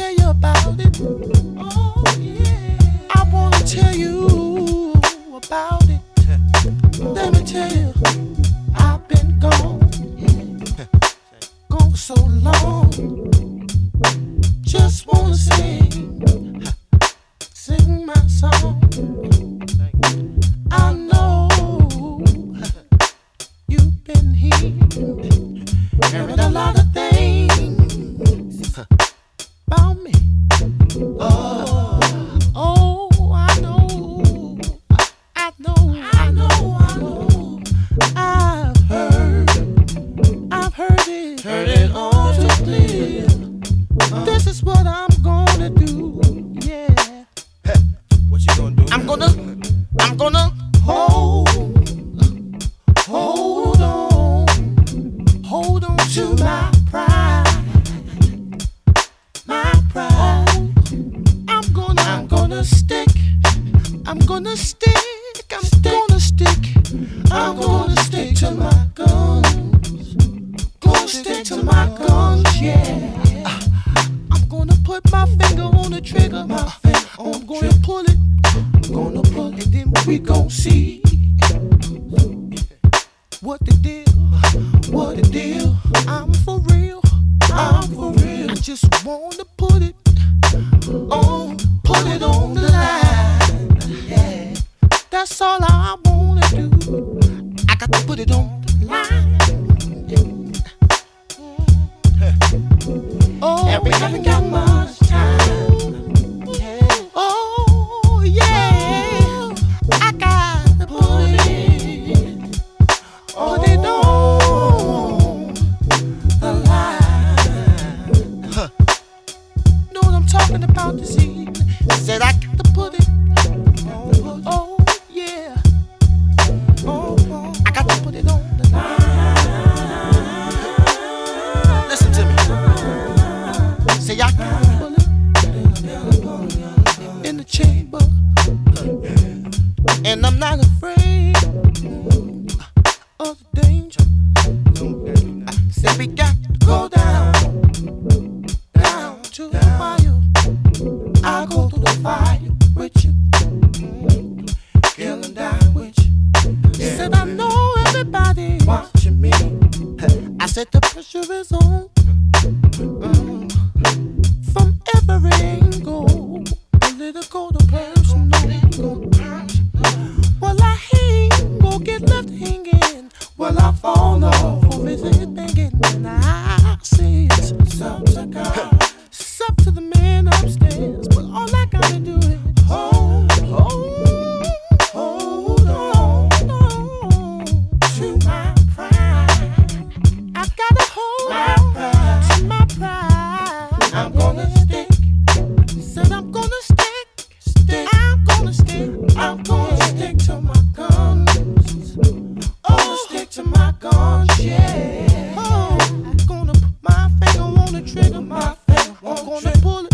tell you about it. Oh yeah. I wanna tell you about it. Let me tell you, I've been gone, gone for so long. Just wanna sing my song. I know you've been hearing a lot of things about me. Oh, I know. I've heard it all too clear. This is what I'm gonna do. Yeah. What you gonna do? I'm gonna hold on to my pride. My pride. I'm gonna stick. I'm gonna stick to my guns. Gonna stick to my guns, yeah. I'm gonna put my finger on the trigger. I'm gonna pull it. And then we gon' see what the deal. I'm for real. I just wanna put it on the line. Yeah, that's all I wanna do. I got to put it on the line. Oh, we haven't got much time. Oh, yeah. I got to put it on the line. Know what I'm talking about this evening? Said I got to put it on. Oh, yeah. I got to put it on the line. Listen to me. Say I got to put it in the chamber. And I'm not afraid of the danger. I said we got to go down to the fire. I'll go through the fire with you. Kill and die with you. Said I know everybody watching me. I said the pressure is on. From every angle, political to personal. Well, I ain't gon' get left hanging. Well, I fall off of his head banging. And I say it's up to God. It's up to the man upstairs. But all I gotta do is hold on to my pride. I gotta hold on to my pride. I'm gonna stick. Said I'm gonna stick. I'm gonna stick to my guns. Oh, stick to my guns, yeah. Oh, I'm gonna put my finger on the trigger. I'm gonna pull